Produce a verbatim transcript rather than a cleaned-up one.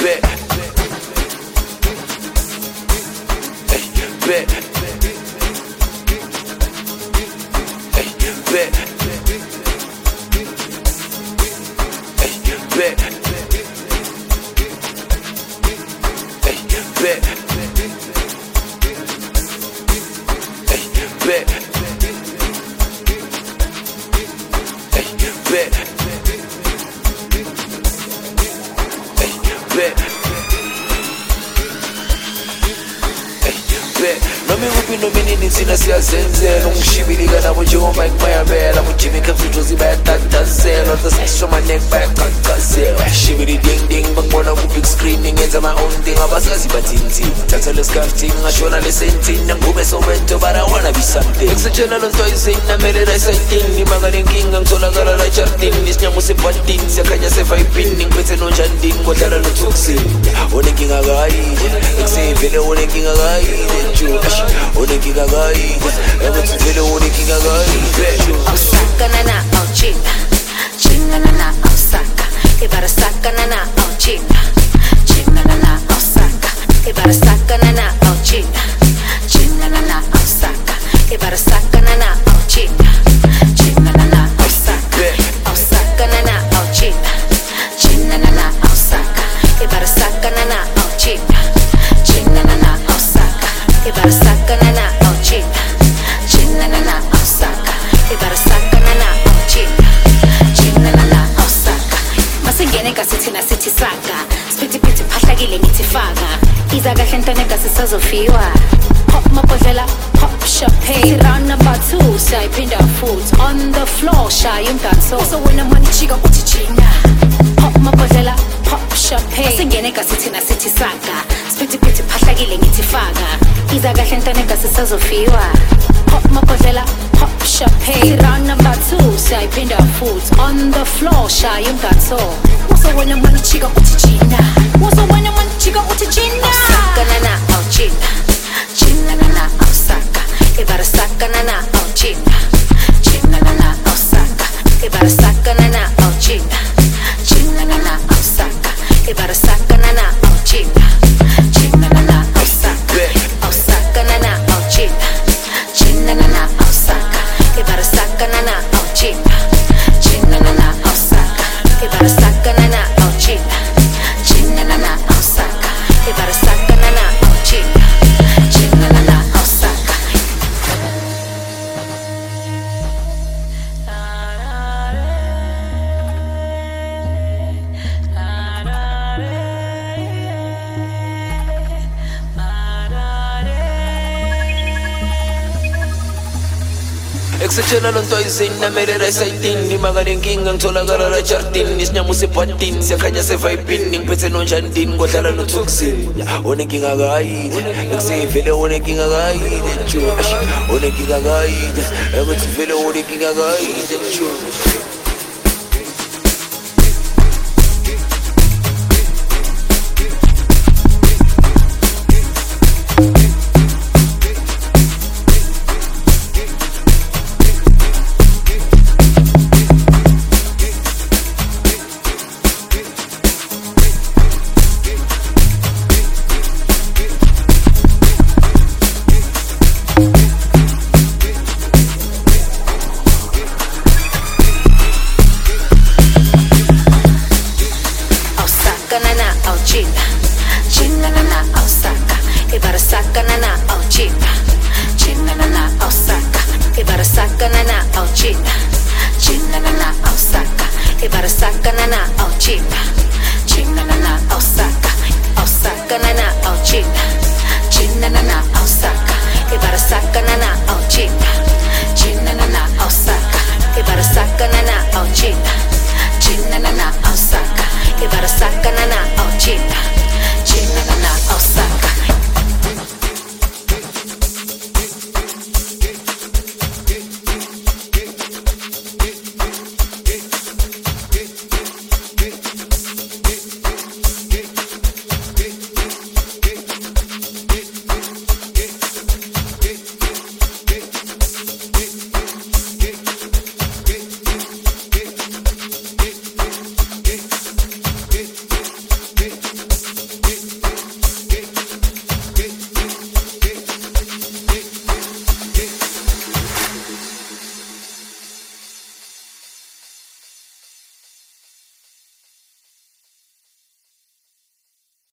bet. Hey, bet. Hey, bet. Hey, bet. Hey, bet. Hey, bet. Hey, bet. Bet. Hey, bet. Nami rupi no minini sina siyazenzela Ungishibirika nabo njengoba ikumayabela Mujimi kamsujozi bayatatazela Otasisho manek bayakakazela Shibiri ding ding bakubona ku big screen Ngenza my own thing abasazi bathinti Thatha lescafting ngashona lesentini Nangume sowento but I wanna be something Eksatshela lonto izina mele reciting Nimanga lenkinga ngitholakala la jardini Nisinyamu sebhandini siyakhanya sevayipini Ngiphethe nonjandini kodlala notoxin Onenkinga kayide Eksevele onenkinga kayide Onenkinga kayide Ebuthi vele onenkinga kayide Osaka nana auchinga Chinga nana Osaka Ibara saka nana auchinga Chinga nana Osaka Ibara saka nana auchinga Chinga nana Osaka Ibara saka nana auchinga Chinga nana Osaka Osaka nana auchinga Chinga nana Osaka Ibara saka nana auchinga Chinga nana Osaka Ibara saka nana auchinga Chinga nana Osaka Ibara saka nana auchinga Chinga nana Osaka Masingene kasithina sithi saka Spithi pithi phahlakile ngithi faka Iza kahle ntone kasisazofiwa Pop mabhodlela pop champagne Round number two sayiphinda futhi On the floor shaya umdanso So wena money chika uthi china Pop mabhodlela pop champagne Masingene kasithina sithi saka Spithi pithi phahlakile ngithi faka Iza kahle ntone kasisazofiwa Pop mabhodlela pop champagne Round number two sayiphinda futhi On the floor shaya umdanso So wena money chika uthi china So wena money chika uthi china Osaka nana auchinga Chinga nana Osaka Ibara saka nana auchinga Chinga nana Osaka Ibara saka nana auchinga Chinga nana Osaka Ibara saka nana auchinga Chinga nana Osaka Osaka nana auchinga Chinga nana Osaka Ibara saka nana auchinga Chinga nana Osaka Ibara saka nana auchinga Chinga nana Osaka Ibara saka nana auchinga Chinga nana Osaka Eksatshela lonto izina mele reciting Nimanga lenkinga ngitholakala la jardini Nisinyamu sebhandini siyakhanya sevayipini Ngiphethe nonjandini kodlala notoxin Onenkinga kayide Eksevele onenkinga kayide Onenkinga kayide Ebuthi vele onenkinga kayide Chinga nana Osaka Ibara saka nana auchinga Chinga nana Osaka Ibara saka nana auchinga Chinga nana Osaka Ibara saka nana auchinga Chinga nana Osaka Osaka nana auchinga Chinga nana Osaka Ibara saka nana auchinga Chinga nana Osaka Ibara saka nana auchinga Chinga nana